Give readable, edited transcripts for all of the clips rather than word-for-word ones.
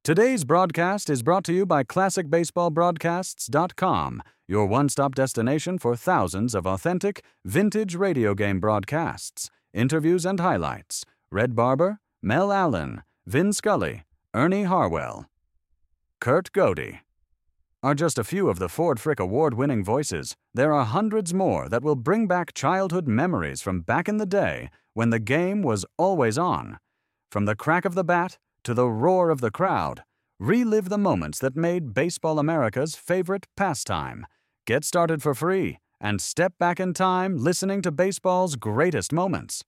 Today's broadcast is brought to you by ClassicBaseballBroadcasts.com, your one-stop destination for thousands of authentic, vintage radio game broadcasts, interviews and highlights. Red Barber, Mel Allen, Vin Scully, Ernie Harwell, Kurt Godey are just a few of the Ford Frick award-winning voices. There are hundreds more that will bring back childhood memories from back in the day when the game was always on. From the crack of the bat to the roar of the crowd, relive the moments that made Baseball America's favorite pastime. Get started for free and step back in time listening to baseball's greatest moments.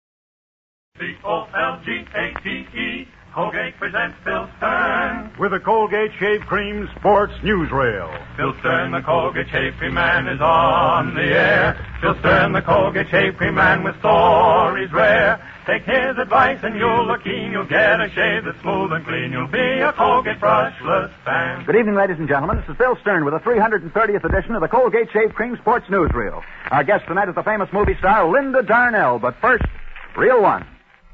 C-O-L-G-A-T-E, Colgate presents Phil Stern. With the Colgate Shave Cream Sports Newsreel. Phil Stern, the Colgate Shave Cream Man, is on the air. Phil Stern, the Colgate Shave Cream Man, with stories rare. Take his advice and you'll look keen. You'll get a shave that's smooth and clean. You'll be a Colgate brushless fan. Good evening, ladies and gentlemen. This is Phil Stern with the 330th edition of the Colgate Shave Cream Sports Newsreel. Our guest tonight is the famous movie star Linda Darnell. But first, Reel 1.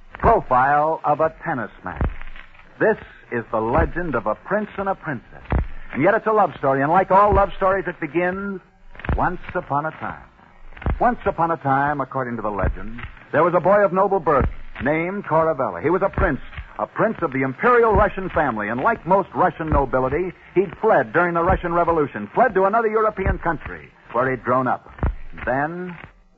Profile of a tennis match. This is the legend of a prince and a princess. And yet it's a love story, and like all love stories, it begins once upon a time. Once upon a time, according to the legend, there was a boy of noble birth named Coravella. He was a prince of the Imperial Russian family, and like most Russian nobility, he'd fled during the Russian Revolution, fled to another European country where he'd grown up. Then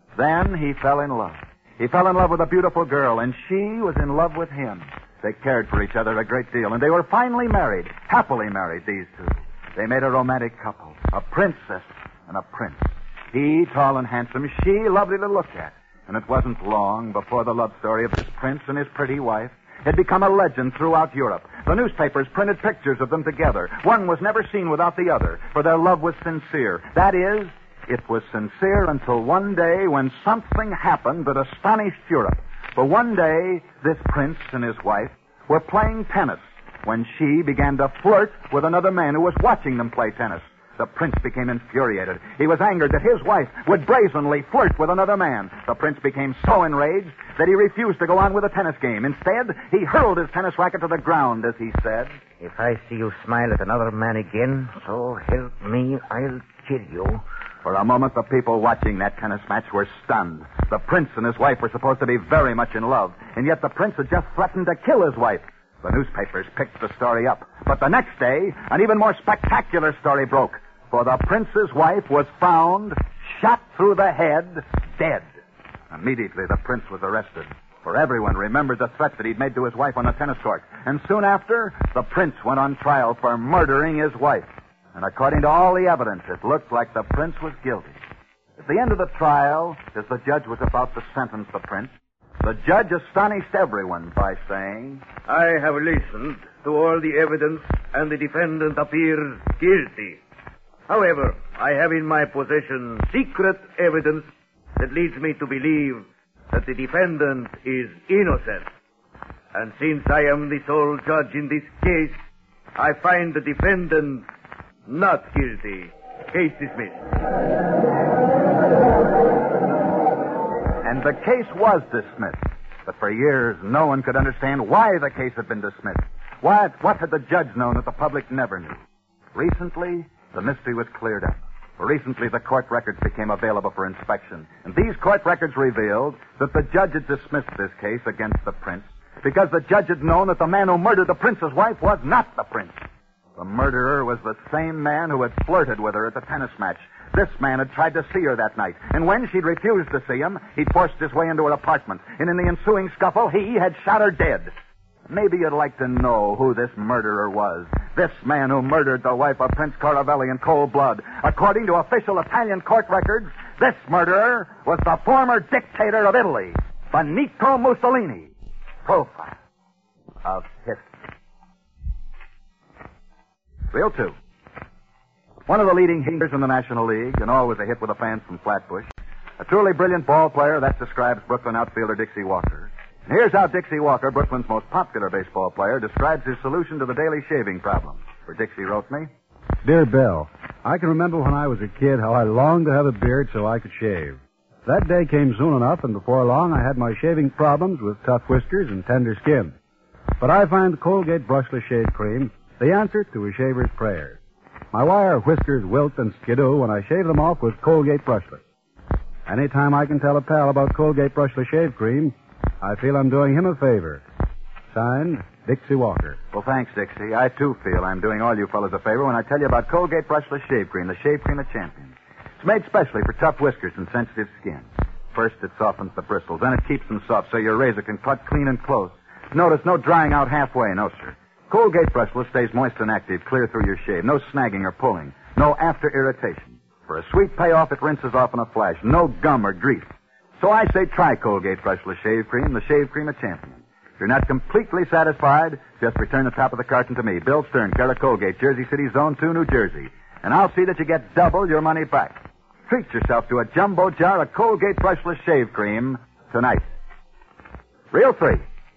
he fell in love. He fell in love with a beautiful girl, and she was in love with him. They cared for each other a great deal, and they were finally married, happily married, these two. They made a romantic couple, a princess and a prince. He, tall and handsome, she, lovely to look at. And it wasn't long before the love story of this prince and his pretty wife had become a legend throughout Europe. The newspapers printed pictures of them together. One was never seen without the other, for their love was sincere. That is, it was sincere until one day when something happened that astonished Europe. For one day, this prince and his wife were playing tennis when she began to flirt with another man who was watching them play tennis. The prince became infuriated. He was angered that his wife would brazenly flirt with another man. The prince became so enraged that he refused to go on with the tennis game. Instead, he hurled his tennis racket to the ground as he said, "If I see you smile at another man again, so help me, I'll kill you." For a moment, the people watching that tennis match were stunned. The prince and his wife were supposed to be very much in love, and yet the prince had just threatened to kill his wife. The newspapers picked the story up. But the next day, an even more spectacular story broke. For the prince's wife was found, shot through the head, dead. Immediately, the prince was arrested. For everyone remembered the threat that he'd made to his wife on the tennis court. And soon after, the prince went on trial for murdering his wife. And according to all the evidence, it looked like the prince was guilty. At the end of the trial, as the judge was about to sentence the prince, the judge astonished everyone by saying, "I have listened to all the evidence, and the defendant appears guilty. However, I have in my possession secret evidence that leads me to believe that the defendant is innocent. And since I am the sole judge in this case, I find the defendant not guilty. Case dismissed." And the case was dismissed. But for years, no one could understand why the case had been dismissed. What had the judge known that the public never knew? Recently, the mystery was cleared up. Recently, the court records became available for inspection. And these court records revealed that the judge had dismissed this case against the prince because the judge had known that the man who murdered the prince's wife was not the prince. The murderer was the same man who had flirted with her at the tennis match. This man had tried to see her that night, and when she'd refused to see him, he'd forced his way into her apartment, and in the ensuing scuffle, he had shot her dead. Maybe you'd like to know who this murderer was. This man who murdered the wife of Prince Coravelli in cold blood. According to official Italian court records, this murderer was the former dictator of Italy, Benito Mussolini. Profile of history. Reel 2. One of the leading hitters in the National League, and always a hit with the fans from Flatbush. A truly brilliant ball player, that describes Brooklyn outfielder Dixie Walker. And here's how Dixie Walker, Brooklyn's most popular baseball player, describes his solution to the daily shaving problem. For Dixie wrote me, "Dear Bill, I can remember when I was a kid how I longed to have a beard so I could shave. That day came soon enough, and before long I had my shaving problems with tough whiskers and tender skin. But I find Colgate Brushless Shave Cream the answer to a shaver's prayers. My wire whiskers wilt and skidoo when I shave them off with Colgate Brushless. Anytime I can tell a pal about Colgate Brushless Shave Cream, I feel I'm doing him a favor. Signed, Dixie Walker. Well, thanks, Dixie. I, too, feel I'm doing all you fellas a favor when I tell you about Colgate Brushless Shave Cream, the shave cream of champions. It's made specially for tough whiskers and sensitive skin. First, it softens the bristles. Then it keeps them soft so your razor can cut clean and close. Notice, no drying out halfway. No, sir. Colgate Brushless stays moist and active clear through your shave. No snagging or pulling. No after irritation. For a sweet payoff, it rinses off in a flash. No gum or grease. So I say try Colgate Brushless Shave Cream, the shave cream of champions. If you're not completely satisfied, just return the top of the carton to me. Bill Stern, care of Colgate, Jersey City, Zone 2, New Jersey. And I'll see that you get double your money back. Treat yourself to a jumbo jar of Colgate Brushless Shave Cream tonight. Reel 3.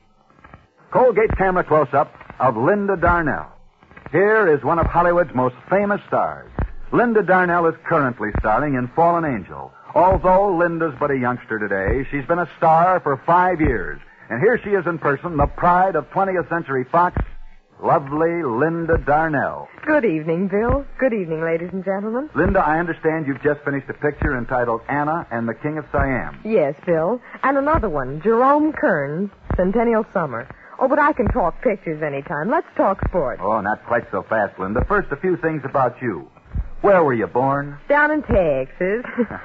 Colgate camera close-up of Linda Darnell. Here is one of Hollywood's most famous stars. Linda Darnell is currently starring in Fallen Angel. Although Linda's but a youngster today, she's been a star for 5 years. And here she is in person, the pride of 20th Century Fox, lovely Linda Darnell. Good evening, Bill. Good evening, ladies and gentlemen. Linda, I understand you've just finished a picture entitled Anna and the King of Siam. Yes, Bill. And another one, Jerome Kern's Centennial Summer. Oh, but I can talk pictures anytime. Let's talk sports. Oh, not quite so fast, Linda. First, a few things about you. Where were you born? Down in Texas.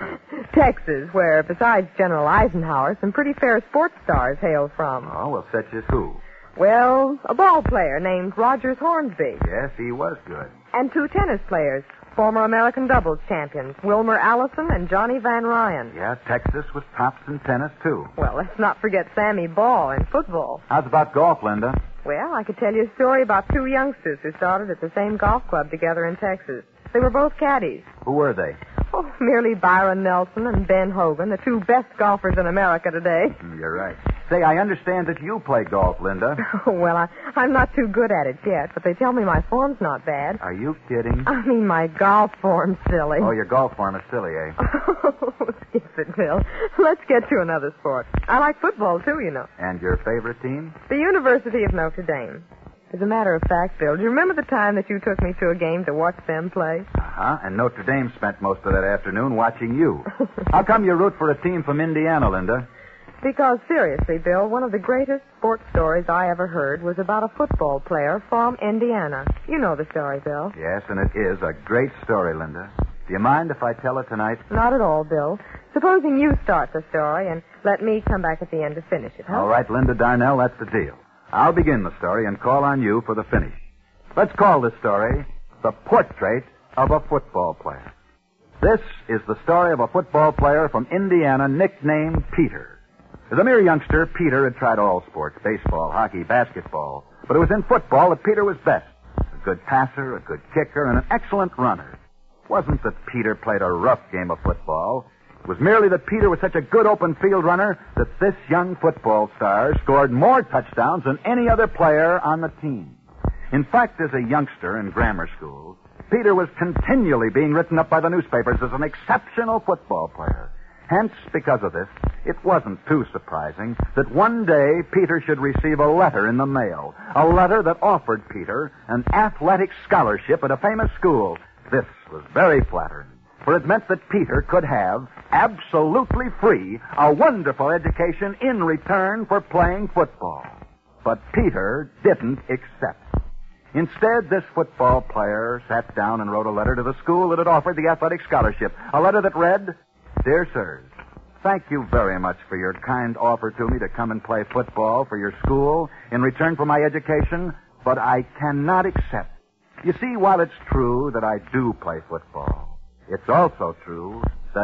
Texas, where, besides General Eisenhower, some pretty fair sports stars hail from. Oh, well, such as who? Well, a ball player named Rogers Hornsby. Yes, he was good. And 2 tennis players, former American doubles champions, Wilmer Allison and Johnny Van Ryan. Yeah, Texas was tops in tennis, too. Well, let's not forget Sammy Ball in football. How's about golf, Linda? Well, I could tell you a story about 2 youngsters who started at the same golf club together in Texas. They were both caddies. Who were they? Oh, merely Byron Nelson and Ben Hogan, the 2 best golfers in America today. You're right. Say, I understand that you play golf, Linda. Oh, well, I'm not too good at it yet, but they tell me my form's not bad. Are you kidding? I mean, my golf form's silly. Oh, your golf form is silly, eh? Oh, skip it, Bill. Let's get to another sport. I like football, too, you know. And your favorite team? The University of Notre Dame. As a matter of fact, Bill, do you remember the time that you took me to a game to watch them play? Uh-huh, and Notre Dame spent most of that afternoon watching you. How come you root for a team from Indiana, Linda? Because, seriously, Bill, one of the greatest sports stories I ever heard was about a football player from Indiana. You know the story, Bill. Yes, and it is a great story, Linda. Do you mind if I tell it tonight? Not at all, Bill. Supposing you start the story and let me come back at the end to finish it, huh? All right, Linda Darnell, that's the deal. I'll begin the story and call on you for the finish. Let's call this story The Portrait of a Football Player. This is the story of a football player from Indiana nicknamed Peter. As a mere youngster, Peter had tried all sports, baseball, hockey, basketball. But it was in football that Peter was best. A good passer, a good kicker, and an excellent runner. It wasn't that Peter played a rough game of football. It was merely that Peter was such a good open field runner that this young football star scored more touchdowns than any other player on the team. In fact, as a youngster in grammar school, Peter was continually being written up by the newspapers as an exceptional football player. Hence, because of this, it wasn't too surprising that one day Peter should receive a letter in the mail. A letter that offered Peter an athletic scholarship at a famous school. This was very flattering, for it meant that Peter could have, absolutely free, a wonderful education in return for playing football. But Peter didn't accept. Instead, this football player sat down and wrote a letter to the school that had offered the athletic scholarship. A letter that read, Dear Sirs, thank you very much for your kind offer to me to come and play football for your school in return for my education, but I cannot accept. You see, while it's true that I do play football, it's also true that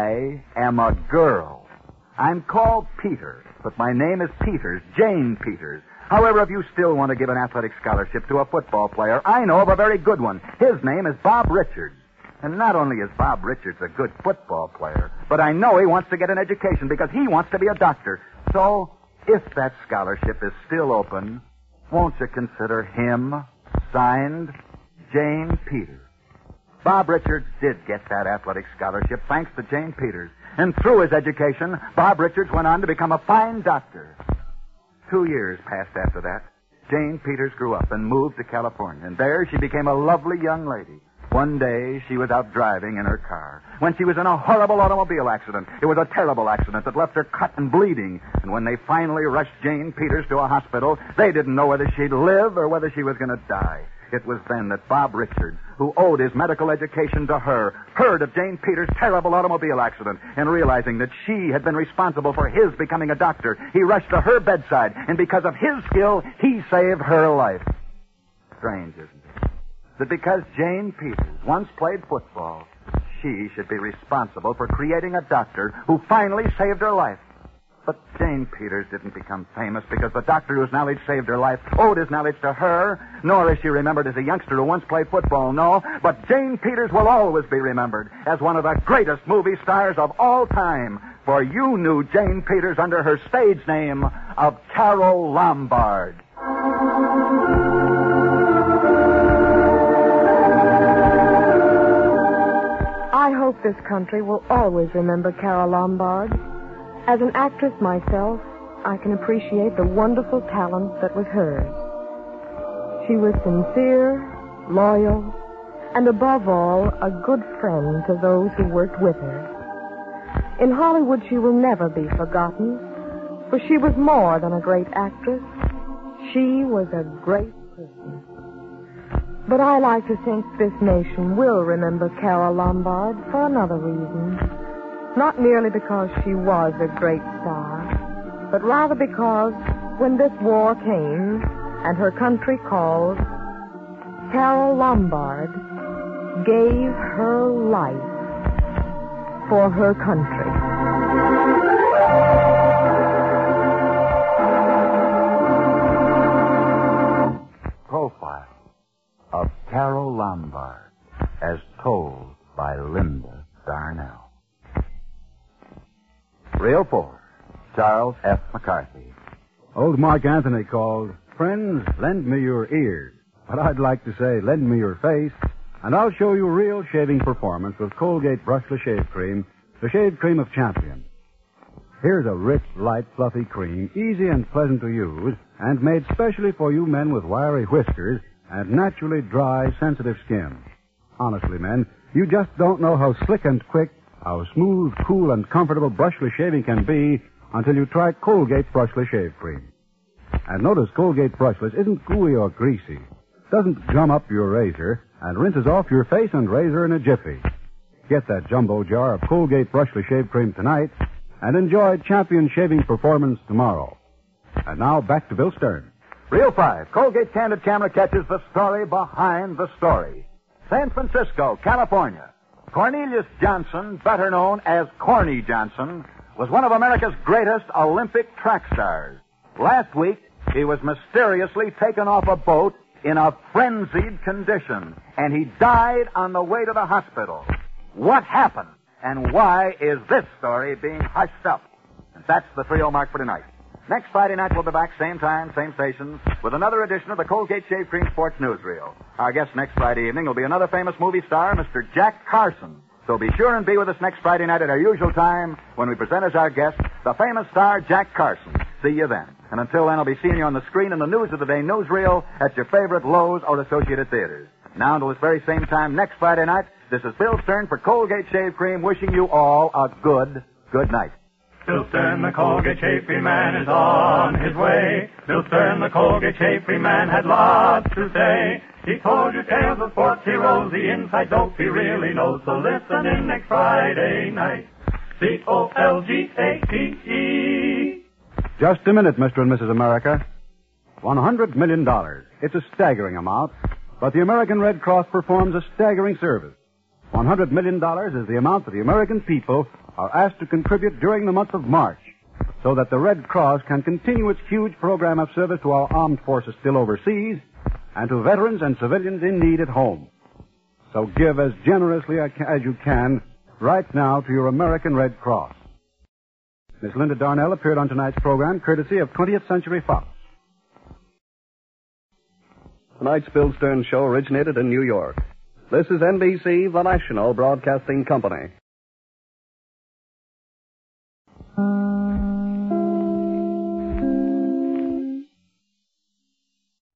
I am a girl. I'm called Peter, but my name is Peters, Jane Peters. However, if you still want to give an athletic scholarship to a football player, I know of a very good one. His name is Bob Richards. And not only is Bob Richards a good football player, but I know he wants to get an education because he wants to be a doctor. So, if that scholarship is still open, won't you consider him? Signed, Jane Peters. Bob Richards did get that athletic scholarship thanks to Jane Peters. And through his education, Bob Richards went on to become a fine doctor. 2 years passed after that. Jane Peters grew up and moved to California, and there she became a lovely young lady. One day, she was out driving in her car when she was in a horrible automobile accident. It was a terrible accident that left her cut and bleeding. And when they finally rushed Jane Peters to a hospital, they didn't know whether she'd live or whether she was going to die. It was then that Bob Richards, who owed his medical education to her, heard of Jane Peters' terrible automobile accident, and realizing that she had been responsible for his becoming a doctor, he rushed to her bedside, and because of his skill, he saved her life. Strange, isn't it? That because Jane Peters once played football, she should be responsible for creating a doctor who finally saved her life. But Jane Peters didn't become famous because the doctor whose knowledge saved her life owed his knowledge to her, nor is she remembered as a youngster who once played football, no. But Jane Peters will always be remembered as one of the greatest movie stars of all time, for you knew Jane Peters under her stage name of Carole Lombard. I hope this country will always remember Carole Lombard. As an actress myself, I can appreciate the wonderful talent that was hers. She was sincere, loyal, and above all, a good friend to those who worked with her. In Hollywood, she will never be forgotten, for she was more than a great actress. She was a great person. But I like to think this nation will remember Carole Lombard for another reason. Not merely because she was a great star, but rather because when this war came and her country called, Carole Lombard gave her life for her country. Profile of Carole Lombard as told by Linda Darnell. Reel 4, Charles F. McCarthy. Old Mark Anthony called, "Friends, lend me your ears." But I'd like to say, lend me your face, and I'll show you real shaving performance with Colgate Brushless Shave Cream, the shave cream of champions. Here's a rich, light, fluffy cream, easy and pleasant to use, and made specially for you men with wiry whiskers and naturally dry, sensitive skin. Honestly, men, you just don't know how slick and quick, how smooth, cool, and comfortable brushless shaving can be until you try Colgate Brushless Shave Cream. And notice Colgate Brushless isn't gooey or greasy, doesn't gum up your razor, and rinses off your face and razor in a jiffy. Get that jumbo jar of Colgate Brushless Shave Cream tonight and enjoy champion shaving performance tomorrow. And now back to Bill Stern. Reel 5, Colgate Candid Camera catches the story behind the story. San Francisco, California. Cornelius Johnson, better known as Corny Johnson, was one of America's greatest Olympic track stars. Last week, he was mysteriously taken off a boat in a frenzied condition, and he died on the way to the hospital. What happened, and why is this story being hushed up? And that's the trio mark for tonight. Next Friday night, we'll be back, same time, same stations, with another edition of the Colgate Shave Cream Sports Newsreel. Our guest next Friday evening will be another famous movie star, Mr. Jack Carson. So be sure and be with us next Friday night at our usual time when we present as our guest the famous star, Jack Carson. See you then. And until then, I'll be seeing you on the screen in the News of the Day newsreel at your favorite Lowe's or Associated Theaters. Now, until this very same time next Friday night, this is Bill Stern for Colgate Shave Cream, wishing you all a good night. Bill Stern, the Colgate Shave Cream man, is on his way. Bill Stern, the Colgate Shave Cream man, had lots to say. He told you tales of sports heroes, the inside dope he really knows. So listen in next Friday night. COLGATE. Just a minute, Mr. and Mrs. America. $100 million. It's a staggering amount, but the American Red Cross performs a staggering service. $100 million is the amount that the American people are asked to contribute during the month of March so that the Red Cross can continue its huge program of service to our armed forces still overseas and to veterans and civilians in need at home. So give as generously as you can right now to your American Red Cross. Miss Linda Darnell appeared on tonight's program courtesy of 20th Century Fox. Tonight's Bill Stern show originated in New York. This is NBC, the national broadcasting company.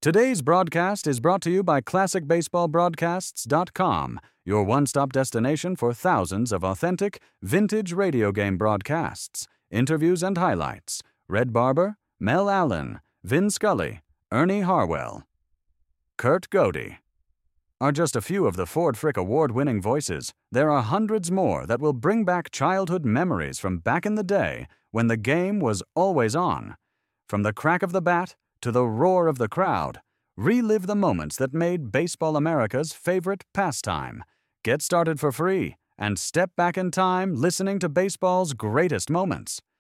Today's broadcast is brought to you by ClassicBaseballBroadcasts.com, your one-stop destination for thousands of authentic, vintage radio game broadcasts, interviews and highlights. Red Barber, Mel Allen, Vin Scully, Ernie Harwell, Kurt Godey are just a few of the Ford Frick Award-winning voices. There are hundreds more that will bring back childhood memories from back in the day when the game was always on. From the crack of the bat to the roar of the crowd, relive the moments that made Baseball America's favorite pastime. Get started for free and step back in time listening to baseball's greatest moments.